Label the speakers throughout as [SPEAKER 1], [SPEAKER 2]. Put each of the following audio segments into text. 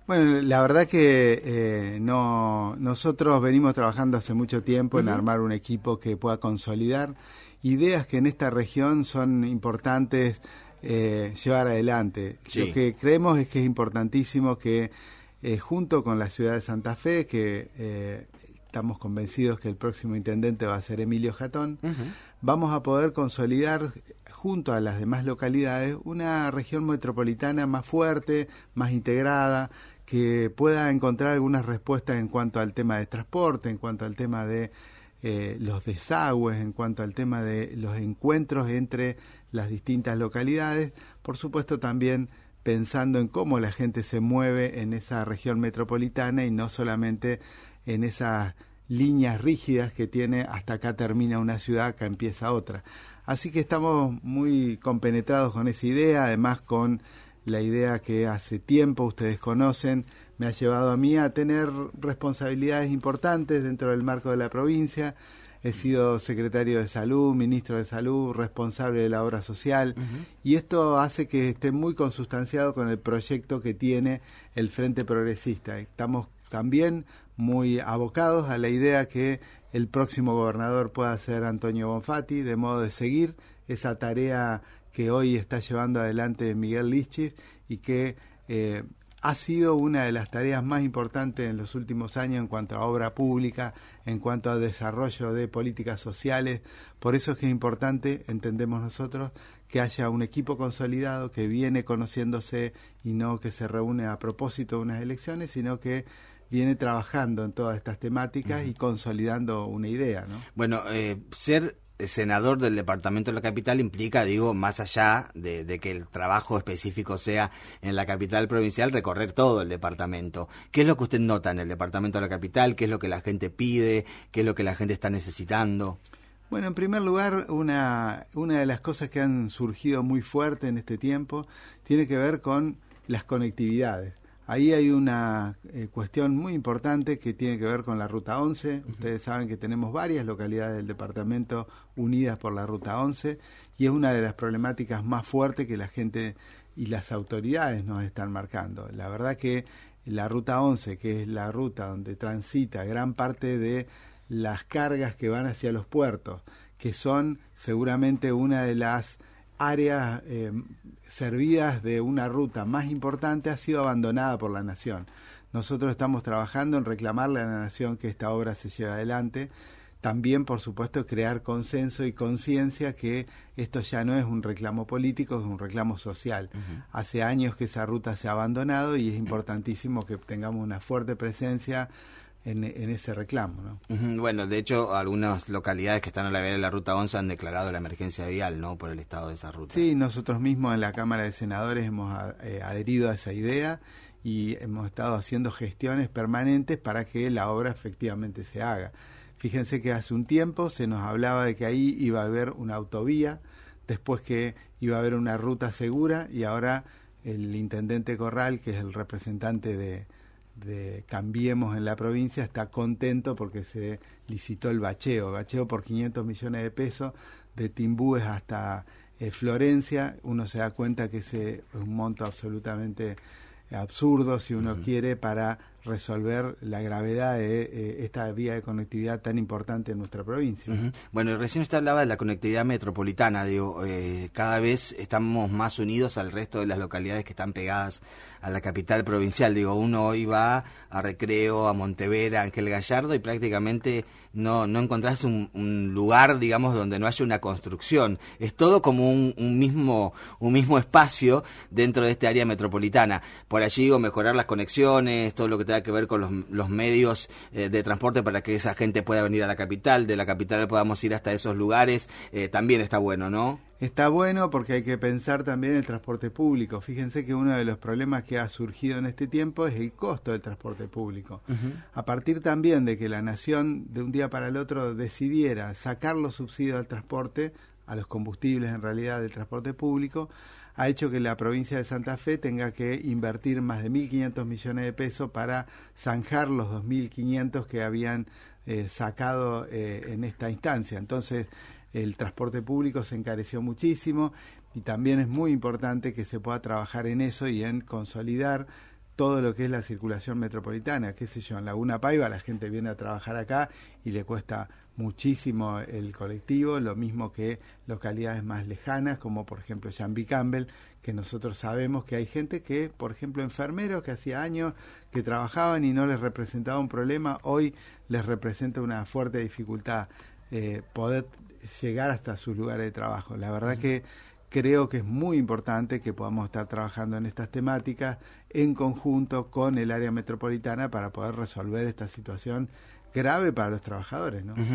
[SPEAKER 1] Bueno, la verdad que nosotros venimos trabajando hace mucho tiempo en armar un equipo que pueda consolidar ideas que en esta región son importantes llevar adelante.
[SPEAKER 2] Sí.
[SPEAKER 1] Lo que creemos es que es importantísimo que junto con la ciudad de Santa Fe, que estamos convencidos que el próximo intendente va a ser Emilio Jatón, vamos a poder consolidar junto a las demás localidades una región metropolitana más fuerte, más integrada, que pueda encontrar algunas respuestas en cuanto al tema de transporte, en cuanto al tema de los desagües, en cuanto al tema de los encuentros entre las distintas localidades, por supuesto también pensando en cómo la gente se mueve en esa región metropolitana y no solamente en esas líneas rígidas que tiene hasta acá termina una ciudad, acá empieza otra. Así que estamos muy compenetrados con esa idea, además con la idea que hace tiempo ustedes conocen, me ha llevado a mí a tener responsabilidades importantes dentro del marco de la provincia. He sido secretario de Salud, ministro de Salud, responsable de la obra social, y esto hace que esté muy consustanciado con el proyecto que tiene el Frente Progresista. Estamos también muy abocados a la idea que el próximo gobernador pueda ser Antonio Bonfatti, de modo de seguir esa tarea que hoy está llevando adelante Miguel Lischis y que ha sido una de las tareas más importantes en los últimos años en cuanto a obra pública, en cuanto a desarrollo de políticas sociales. Por eso es que es importante, entendemos nosotros, que haya un equipo consolidado que viene conociéndose y no que se reúne a propósito de unas elecciones, sino que viene trabajando en todas estas temáticas y consolidando una idea, ¿no?
[SPEAKER 2] Bueno, ser senador del departamento de la capital implica, digo, más allá de que el trabajo específico sea en la capital provincial, recorrer todo el departamento. ¿Qué es lo que usted nota en el departamento de la capital? ¿Qué es lo que la gente pide? ¿Qué es lo que la gente está necesitando?
[SPEAKER 1] Bueno, en primer lugar, una de las cosas que han surgido muy fuerte en este tiempo tiene que ver con las conectividades. Ahí hay una cuestión muy importante que tiene que ver con la Ruta 11. Ustedes saben que tenemos varias localidades del departamento unidas por la Ruta 11 y es una de las problemáticas más fuertes que la gente y las autoridades nos están marcando. La verdad que la Ruta 11, que es la ruta donde transita gran parte de las cargas que van hacia los puertos, que son seguramente una de las áreas servidas de una ruta más importante, ha sido abandonada por la Nación. Nosotros estamos trabajando en reclamarle a la Nación que esta obra se lleve adelante. También, por supuesto, crear consenso y conciencia que esto ya no es un reclamo político, es un reclamo social. Hace años que esa ruta se ha abandonado y es importantísimo que tengamos una fuerte presencia en ese reclamo, ¿no?
[SPEAKER 2] Bueno, de hecho, algunas localidades que están a la vera de la Ruta 11 han declarado la emergencia vial, ¿no?, por el estado de esa ruta.
[SPEAKER 1] Sí, nosotros mismos en la Cámara de Senadores hemos adherido a esa idea y hemos estado haciendo gestiones permanentes para que la obra efectivamente se haga. Fíjense que hace un tiempo se nos hablaba de que ahí iba a haber una autovía, después que iba a haber una ruta segura, y ahora el intendente Corral, que es el representante de Cambiemos en la provincia, está contento porque se licitó el bacheo por 500 millones de pesos de Timbúes hasta Florencia. Uno se da cuenta que ese es un monto absolutamente absurdo, si uno quiere, para resolver la gravedad de esta vía de conectividad tan importante en nuestra provincia.
[SPEAKER 2] Bueno, y recién usted hablaba de la conectividad metropolitana, digo, cada vez estamos más unidos al resto de las localidades que están pegadas a la capital provincial. Digo, uno hoy va a Recreo, a Montevera, a Ángel Gallardo, y prácticamente no encontrás un lugar, digamos, donde no haya una construcción. Es todo como un mismo espacio dentro de este área metropolitana. Por allí, digo, mejorar las conexiones, todo lo que tenga que ver con los medios de transporte para que esa gente pueda venir a la capital, de la capital podamos ir hasta esos lugares, también está bueno, ¿no?
[SPEAKER 1] Está bueno porque hay que pensar también el transporte público. Fíjense que uno de los problemas que ha surgido en este tiempo es el costo del transporte público. A partir también de que la Nación de un día para el otro decidiera sacar los subsidios al transporte, a los combustibles en realidad del transporte público, ha hecho que la provincia de Santa Fe tenga que invertir más de 1.500 millones de pesos para zanjar los 2.500 que habían sacado en esta instancia. Entonces, el transporte público se encareció muchísimo y también es muy importante que se pueda trabajar en eso y en consolidar todo lo que es la circulación metropolitana, qué sé yo, en Laguna Paiva la gente viene a trabajar acá y le cuesta muchísimo el colectivo, lo mismo que localidades más lejanas, como por ejemplo Jambi Campbell, que nosotros sabemos que hay gente que, por ejemplo, enfermeros que hacía años que trabajaban y no les representaba un problema, hoy les representa una fuerte dificultad poder llegar hasta sus lugares de trabajo. La verdad que creo que es muy importante que podamos estar trabajando en estas temáticas en conjunto con el área metropolitana para poder resolver esta situación grave para los trabajadores, ¿no?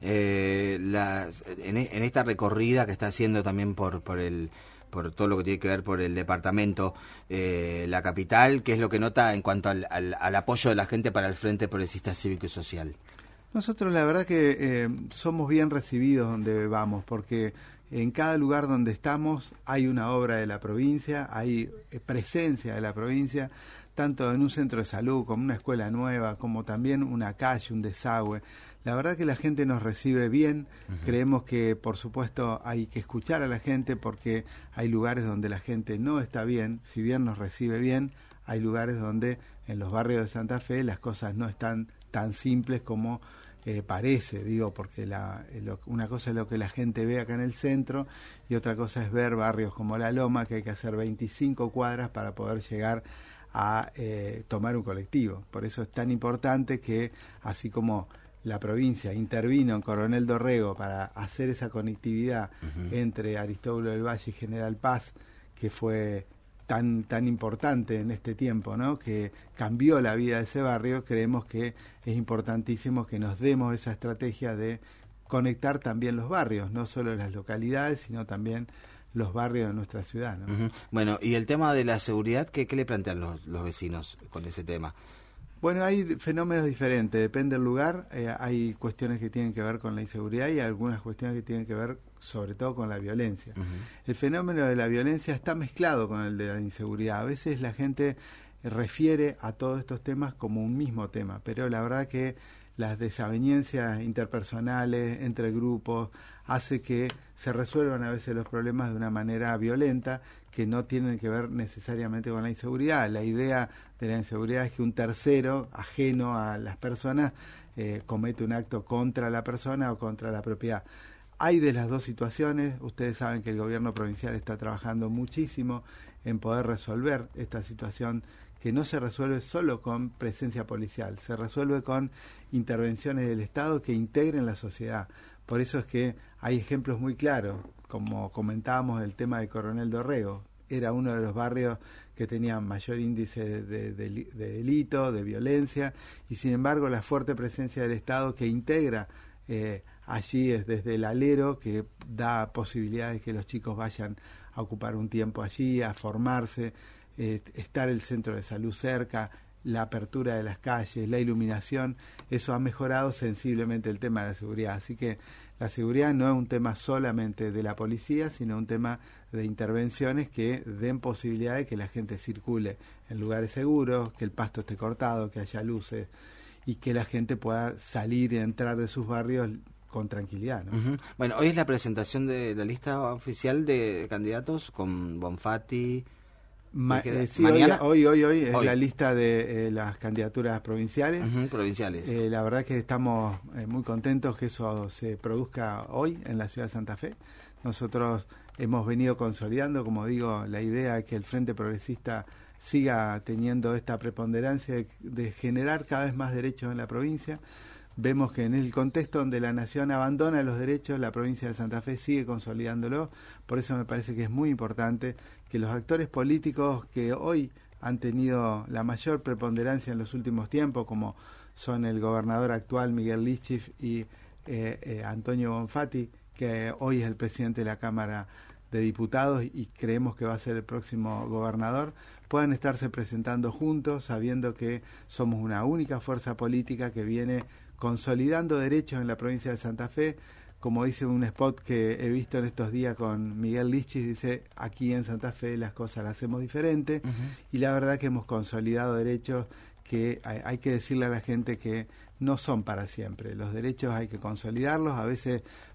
[SPEAKER 2] En esta recorrida que está haciendo también por todo lo que tiene que ver por el departamento, la capital, ¿qué es lo que nota en cuanto al apoyo de la gente para el Frente Progresista Cívico y Social?
[SPEAKER 1] Nosotros la verdad que somos bien recibidos donde vamos, porque en cada lugar donde estamos hay una obra de la provincia, hay presencia de la provincia, tanto en un centro de salud como una escuela nueva, como también una calle, un desagüe. La verdad que la gente nos recibe bien, creemos que por supuesto hay que escuchar a la gente porque hay lugares donde la gente no está bien, si bien nos recibe bien, hay lugares donde en los barrios de Santa Fe las cosas no están tan simples como parece, digo, porque una cosa es lo que la gente ve acá en el centro y otra cosa es ver barrios como La Loma, que hay que hacer 25 cuadras para poder llegar a tomar un colectivo. Por eso es tan importante que, así como la provincia intervino en Coronel Dorrego para hacer esa conectividad entre Aristóbulo del Valle y General Paz, que fue tan importante en este tiempo, ¿no? Que cambió la vida de ese barrio, creemos que es importantísimo que nos demos esa estrategia de conectar también los barrios, no solo las localidades, sino también los barrios de nuestra ciudad, ¿no?
[SPEAKER 2] Bueno, y el tema de la seguridad, ¿qué le plantean los vecinos con ese tema?
[SPEAKER 1] Bueno, hay fenómenos diferentes, depende del lugar, hay cuestiones que tienen que ver con la inseguridad y algunas cuestiones que tienen que ver sobre todo con la violencia. El fenómeno de la violencia está mezclado con el de la inseguridad. A veces la gente refiere a todos estos temas como un mismo tema, pero la verdad que las desavenencias interpersonales entre grupos hace que se resuelvan a veces los problemas de una manera violenta que no tienen que ver necesariamente con la inseguridad. La idea de la inseguridad es que un tercero, ajeno a las personas, comete un acto contra la persona o contra la propiedad. Hay de las dos situaciones. Ustedes saben que el gobierno provincial está trabajando muchísimo en poder resolver esta situación que no se resuelve solo con presencia policial, se resuelve con intervenciones del Estado que integren la sociedad. Por eso es que hay ejemplos muy claros, como comentábamos el tema de Coronel Dorrego, era uno de los barrios que tenía mayor índice de delito, de violencia, y sin embargo la fuerte presencia del Estado que integra allí es desde el alero, que da posibilidades que los chicos vayan a ocupar un tiempo allí, a formarse, estar el centro de salud cerca, la apertura de las calles, la iluminación, eso ha mejorado sensiblemente el tema de la seguridad. Así que la seguridad no es un tema solamente de la policía, sino un tema de intervenciones que den posibilidad de que la gente circule en lugares seguros, que el pasto esté cortado, que haya luces y que la gente pueda salir y entrar de sus barrios con tranquilidad, ¿no?
[SPEAKER 2] Bueno, hoy es la presentación de la lista oficial de candidatos con Bonfatti.
[SPEAKER 1] Sí, hoy es la lista de las candidaturas provinciales.
[SPEAKER 2] Provinciales.
[SPEAKER 1] La verdad que estamos muy contentos que eso se produzca hoy en la ciudad de Santa Fe. Nosotros hemos venido consolidando, como digo, la idea de que el Frente Progresista siga teniendo esta preponderancia de generar cada vez más derechos en la provincia. Vemos que en el contexto donde la nación abandona los derechos, la provincia de Santa Fe sigue consolidándolo. Por eso me parece que es muy importante que los actores políticos que hoy han tenido la mayor preponderancia en los últimos tiempos, como son el gobernador actual Miguel Lischif y Antonio Bonfatti, que hoy es el presidente de la Cámara de Diputados y creemos que va a ser el próximo gobernador, puedan estarse presentando juntos, sabiendo que somos una única fuerza política que viene consolidando derechos en la provincia de Santa Fe. Como dice un spot que he visto en estos días con Miguel Lischis, dice, aquí en Santa Fe las cosas las hacemos diferente, y la verdad que hemos consolidado derechos que hay que decirle a la gente que no son para siempre. Los derechos hay que consolidarlos, a veces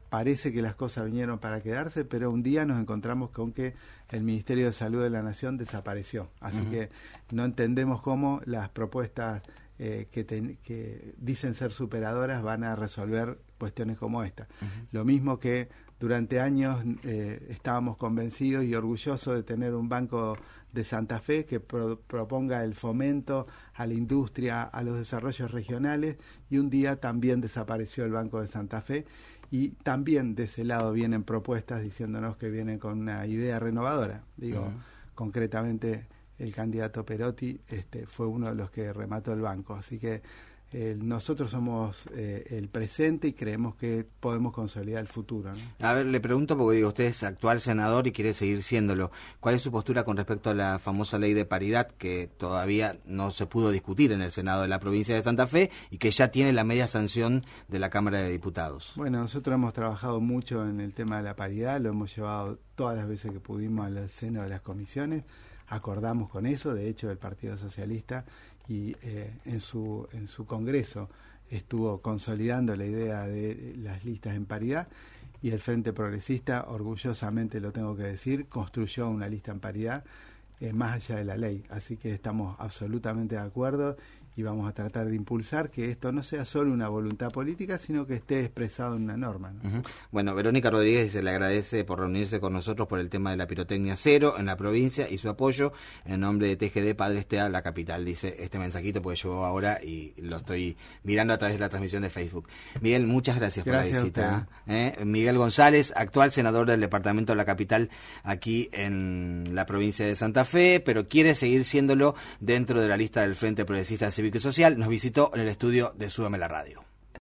[SPEAKER 1] parece que las cosas vinieron para quedarse, pero un día nos encontramos con que el Ministerio de Salud de la Nación desapareció. Así que no entendemos cómo las propuestas que dicen ser superadoras van a resolver cuestiones como esta. Lo mismo que durante años estábamos convencidos y orgullosos de tener un Banco de Santa Fe que proponga el fomento a la industria, a los desarrollos regionales, y un día también desapareció el Banco de Santa Fe, y también de ese lado vienen propuestas diciéndonos que vienen con una idea renovadora. Digo, concretamente el candidato Perotti fue uno de los que remató el banco, así que nosotros somos el presente y creemos que podemos consolidar el futuro, ¿no?
[SPEAKER 2] A ver, le pregunto porque digo, usted es actual senador y quiere seguir siéndolo. ¿Cuál es su postura con respecto a la famosa ley de paridad que todavía no se pudo discutir en el Senado de la provincia de Santa Fe y que ya tiene la media sanción de la Cámara de Diputados?
[SPEAKER 1] Bueno, nosotros hemos trabajado mucho en el tema de la paridad, lo hemos llevado todas las veces que pudimos al seno de las comisiones, acordamos con eso. De hecho el Partido Socialista y en su congreso estuvo consolidando la idea de las listas en paridad, y el Frente Progresista, orgullosamente lo tengo que decir, construyó una lista en paridad más allá de la ley. Así que estamos absolutamente de acuerdo y vamos a tratar de impulsar que esto no sea solo una voluntad política, sino que esté expresado en una norma, ¿no?
[SPEAKER 2] Bueno, Verónica Rodríguez se le agradece por reunirse con nosotros por el tema de la pirotecnia cero en la provincia y su apoyo en nombre de TGD Padre Estea, la capital. Dice este mensajito porque llegó ahora y lo estoy mirando a través de la transmisión de Facebook. Miguel, muchas gracias por la visita. Miguel González, actual senador del departamento de la capital aquí en la provincia de Santa Fe, pero quiere seguir siéndolo dentro de la lista del Frente Progresista Cívico y Social. Nos visitó en el estudio de Súbeme la Radio.